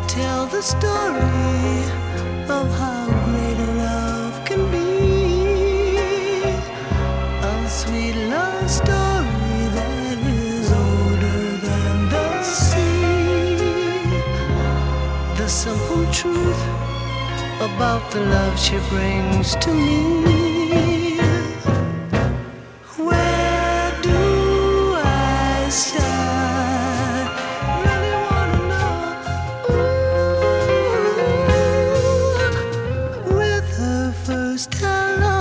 tell the story of how great love can be. A sweet love story that is older than the sea. The simple truth about the love she brings to me. Where do I start? Really wanna know. Ooh, with her first hello,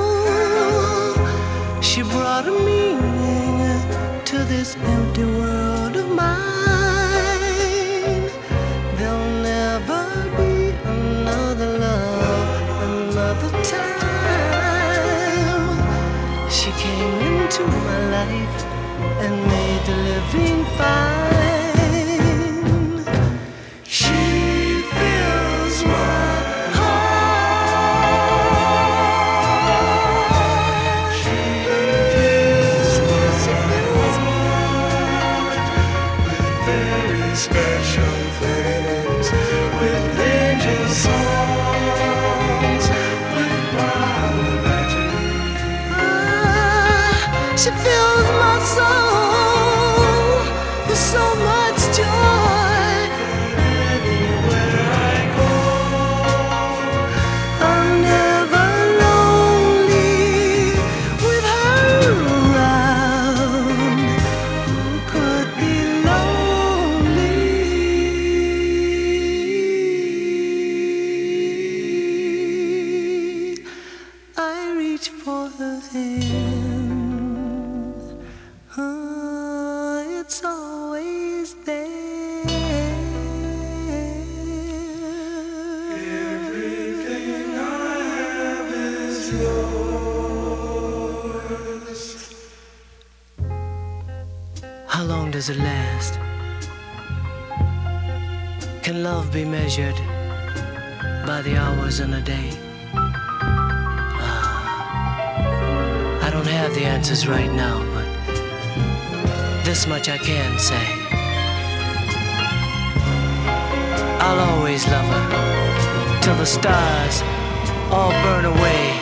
she brought a meaning to this empty world of mine. There'll never be another love, another time. She came into my life and made the living fine. She fills my heart. She fills my heart with very special things, with angel songs, with wild imaginings. She fills my soul with so much joy. Anywhere I go, I'm never lonely with her around. Who could be lonely? I reach for her hand. It's always there. Everything I have is yours. How long does it last? Can love be measured by the hours in a day? I don't have the answers right now, but this much I can say. I'll always love her till the stars all burn away.